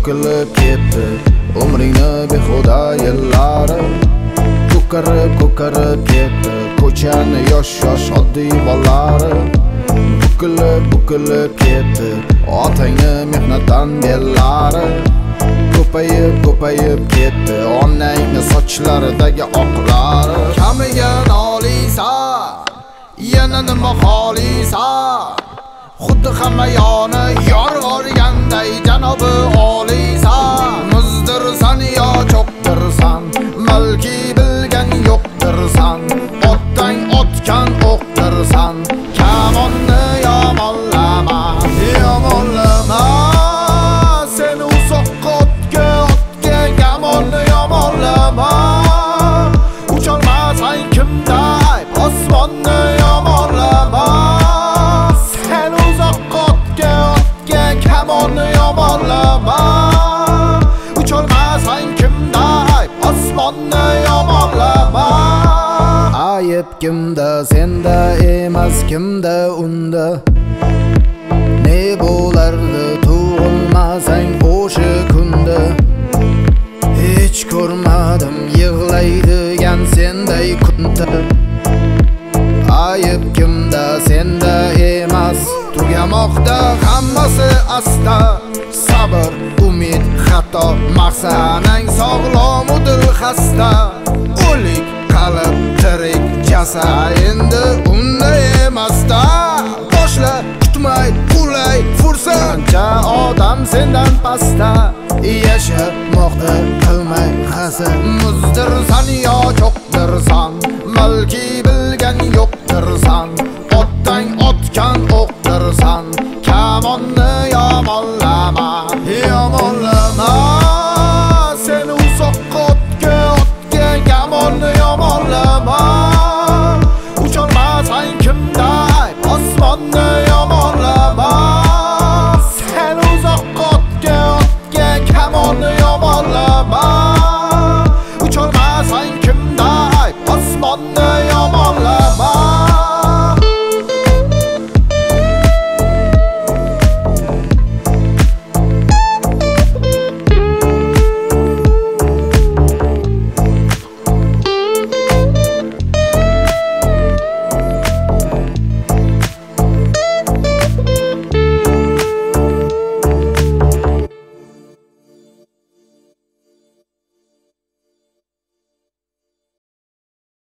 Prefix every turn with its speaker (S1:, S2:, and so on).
S1: to'kilib ketdi umringni behuda yillari. Ko'karib ketdi ko'chani yosh oddiy bolalari. Bukilib ketdi otangni mehnatdan bellari. Ko'payib ketdi onangni sochlaridagi oqlari. Kamiga noliysan, yana nima xohlaysan? Xuddi hamma yoni yorg'organday janobi oliysan. Muzdirsan yo cho'qdirsan, balki bilgan yo'qdirsan. Otdan otgan o'qdirsan, kamonni yomonlama. Sen uzoqqa otga kamonni yomonlama. Ucholmasan kimda ayb, osmonni yomonlama. Sen uzoqqa otga kamonni yomonlama. Ucholmasan kimda ayb, osmonni yomonlama. Ayıp kimda, senda emas, kimda unda? Ne bo'lardi tug'ilmasang o'sha kunda? Hech ko'rmadim yig'laydigan senday kunda. Ayıp kimda, senda emas, tugamoqda hammasi asta. Sabr, umid, xato, maqsanang sog'lomudir xasta. O'lik qalb tirik jasad endi unda emasda. Boshla kutmay qulay fursatcha odam sendan pastda. Yashamoqda qilmay hasad, muzdirsan yo cho'qdirsan, balki